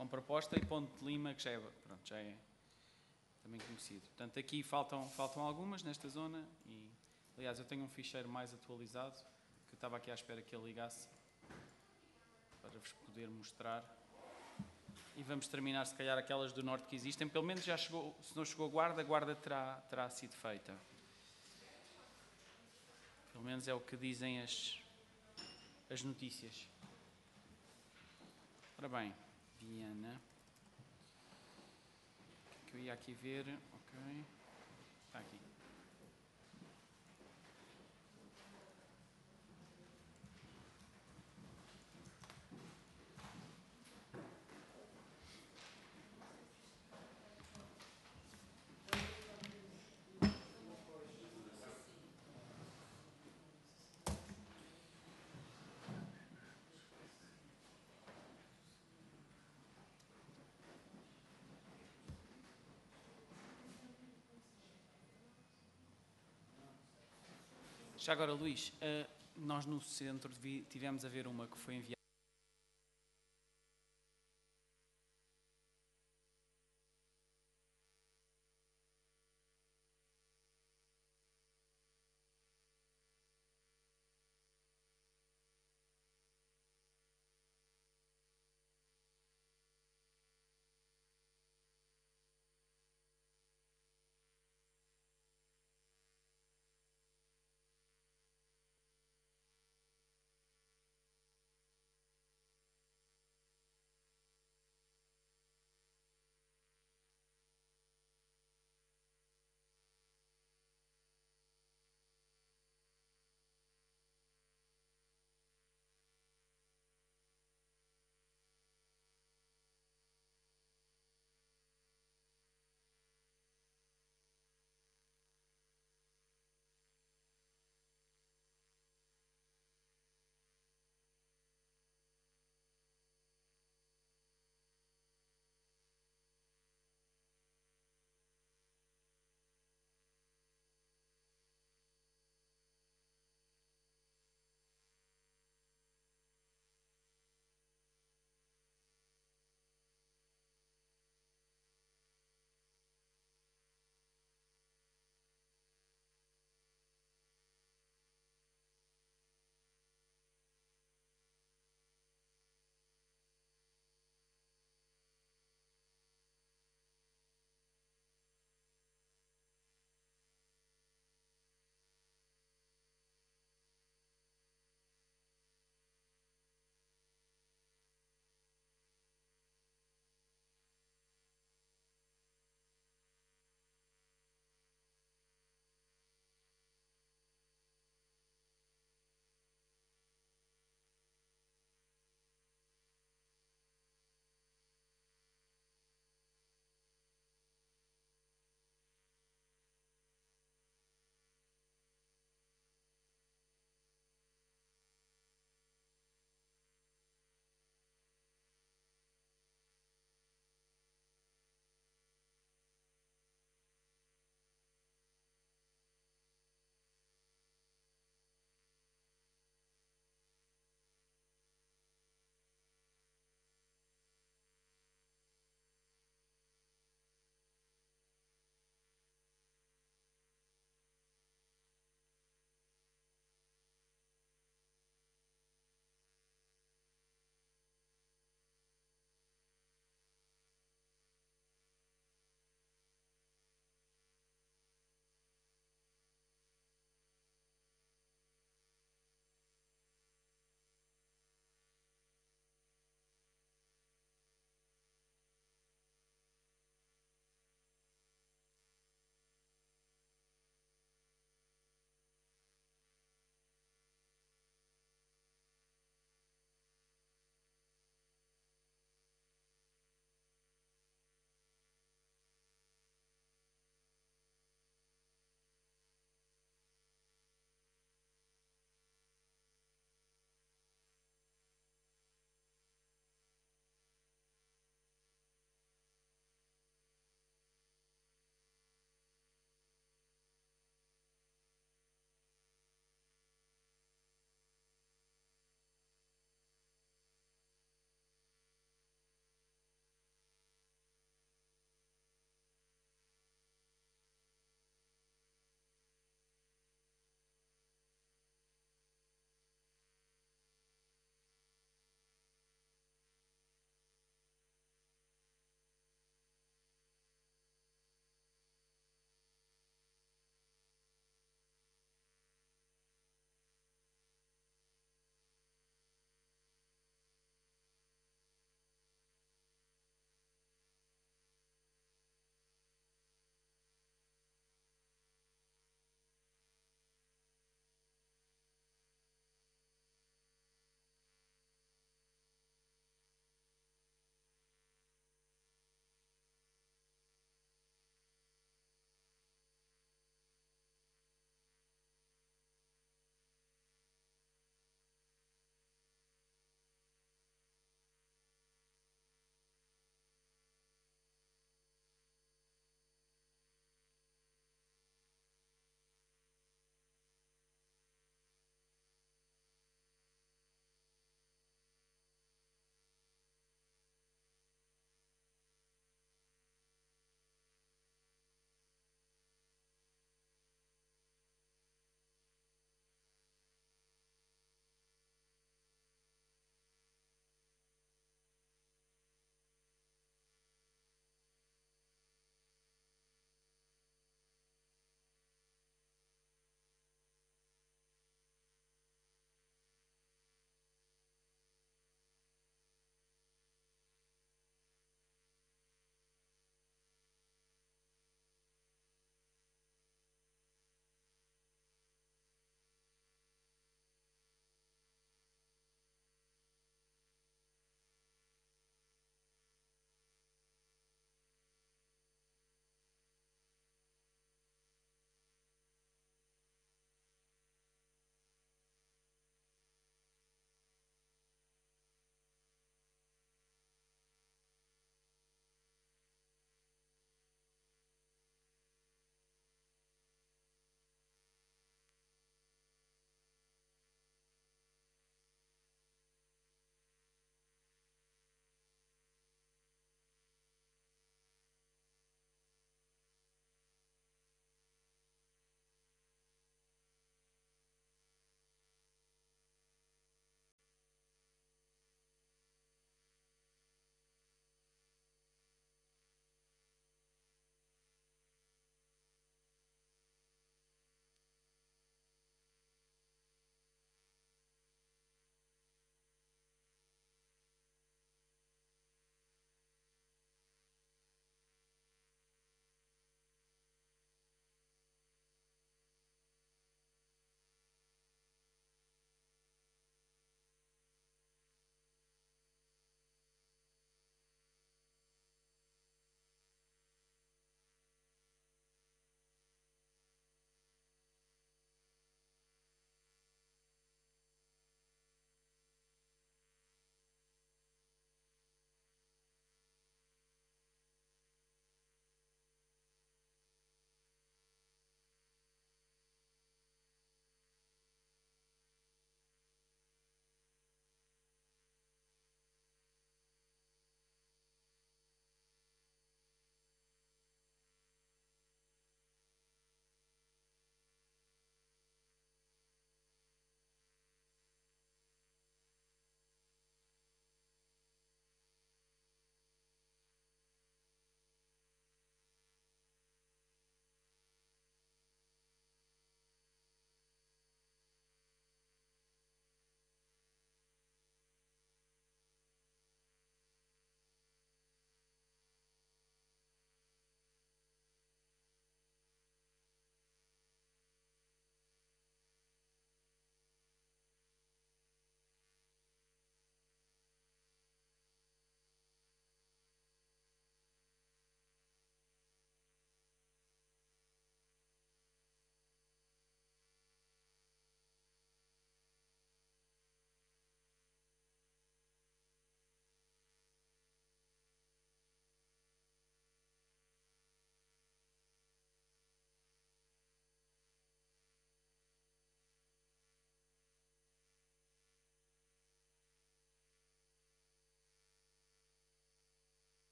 com proposta, e Ponte de Lima, que já é também conhecido. Portanto, aqui faltam algumas nesta zona e, aliás, eu tenho um ficheiro mais atualizado que eu estava aqui à espera que ele ligasse para vos poder mostrar. E vamos terminar, se calhar, aquelas do norte que existem. Pelo menos já chegou, se não chegou a guarda terá sido feita. Pelo menos é o que dizem as notícias. Ora bem, Viana. O que eu ia aqui ver? Ok. Está aqui. Já agora, Luís, nós no centro tivemos a ver uma que foi enviada.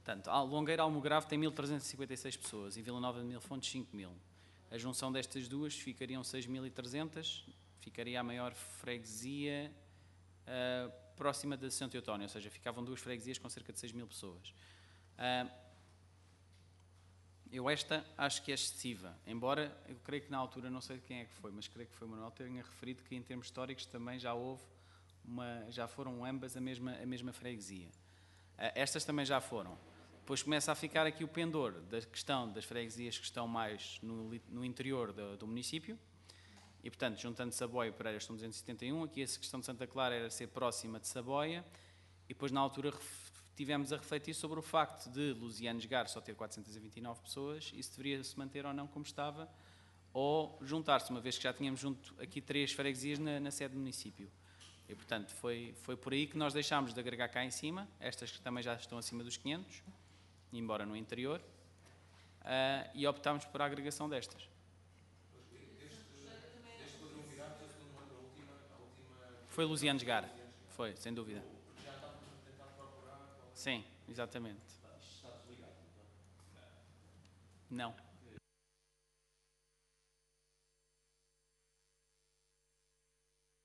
Portanto, Longueira Almograve tem 1.356 pessoas e Vila Nova de Mil Fontes 5.000. A junção destas duas ficariam 6.300, ficaria a maior freguesia próxima da Santo Eutónio, ou seja, ficavam duas freguesias com cerca de 6.000 pessoas. Eu esta acho que é excessiva, embora eu creio que na altura, não sei quem é que foi, mas creio que foi o Manuel, tenha referido que em termos históricos também já houve já foram ambas a mesma freguesia. Estas também já foram. Depois começa a ficar aqui o pendor da questão das freguesias que estão mais no interior do município, e portanto, juntando Saboia e Pereira estão 271, aqui essa questão de Santa Clara era ser próxima de Saboia, e depois na altura tivemos a refletir sobre o facto de Lusianes Gar só ter 429 pessoas, e se deveria se manter ou não como estava, ou juntar-se, uma vez que já tínhamos junto aqui 3 freguesias na sede do município. E portanto, foi por aí que nós deixámos de agregar cá em cima, estas que também já estão acima dos 500, embora no interior, e optámos por a agregação destas. Foi Lusianes Gar, foi, sem dúvida. Sim, exatamente. Não.